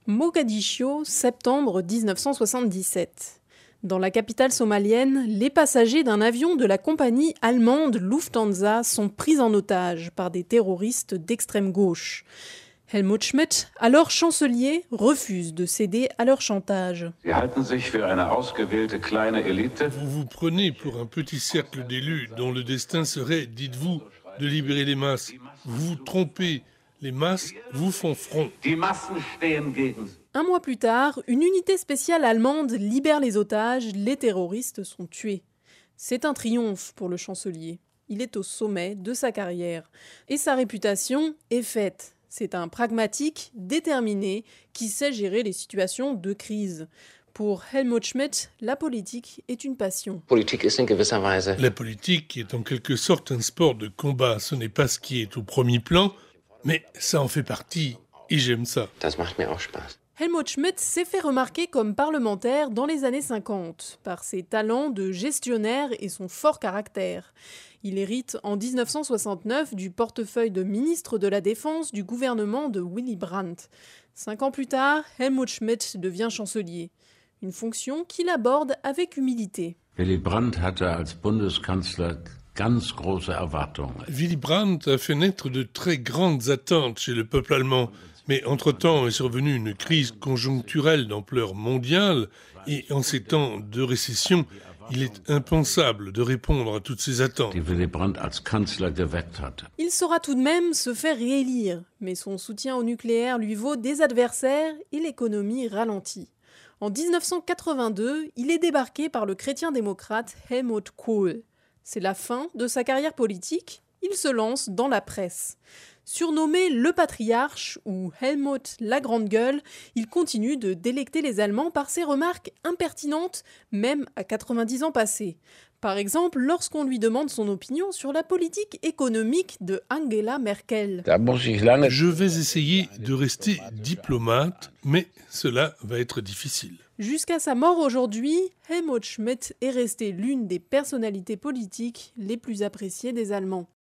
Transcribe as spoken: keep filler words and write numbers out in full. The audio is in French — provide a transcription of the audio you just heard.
Mogadiscio, septembre dix-neuf cent soixante-dix-sept. Dans la capitale somalienne, les passagers d'un avion de la compagnie allemande Lufthansa sont pris en otage par des terroristes d'extrême gauche. Helmut Schmidt, alors chancelier, refuse de céder à leur chantage. Vous vous prenez pour un petit cercle d'élus dont le destin serait, dites-vous, de libérer les masses. Vous vous trompez. Les masses vous font front. Un mois plus tard, une unité spéciale allemande libère les otages, les terroristes sont tués. C'est un triomphe pour le chancelier. Il est au sommet de sa carrière. Et sa réputation est faite. C'est un pragmatique, déterminé, qui sait gérer les situations de crise. Pour Helmut Schmidt, la politique est une passion. La politique est en quelque sorte un sport de combat. Ce n'est pas ce qui est au premier plan, mais ça en fait partie, et j'aime ça. Helmut Schmidt s'est fait remarquer comme parlementaire dans les années cinquante, par ses talents de gestionnaire et son fort caractère. Il hérite en dix-neuf cent soixante-neuf du portefeuille de ministre de la Défense du gouvernement de Willy Brandt. Cinq ans plus tard, Helmut Schmidt devient chancelier, une fonction qu'il aborde avec humilité. Willy Brandt hatte als Bundeskanzler ganz große Erwartungen. Willy Brandt a fait naître de très grandes attentes chez le peuple allemand. Mais entre-temps est survenue une crise conjoncturelle d'ampleur mondiale et en ces temps de récession, il est impensable de répondre à toutes ces attentes. Il saura tout de même se faire réélire, mais son soutien au nucléaire lui vaut des adversaires et l'économie ralentit. En dix-neuf cent quatre-vingt-deux, il est débarqué par le chrétien-démocrate Helmut Kohl. C'est la fin de sa carrière politique, il se lance dans la presse. Surnommé le patriarche ou Helmut la grande gueule, il continue de délecter les Allemands par ses remarques impertinentes, même à quatre-vingt-dix ans passés. Par exemple, lorsqu'on lui demande son opinion sur la politique économique de Angela Merkel. Je vais essayer de rester diplomate, mais cela va être difficile. Jusqu'à sa mort aujourd'hui, Helmut Schmidt est resté l'une des personnalités politiques les plus appréciées des Allemands.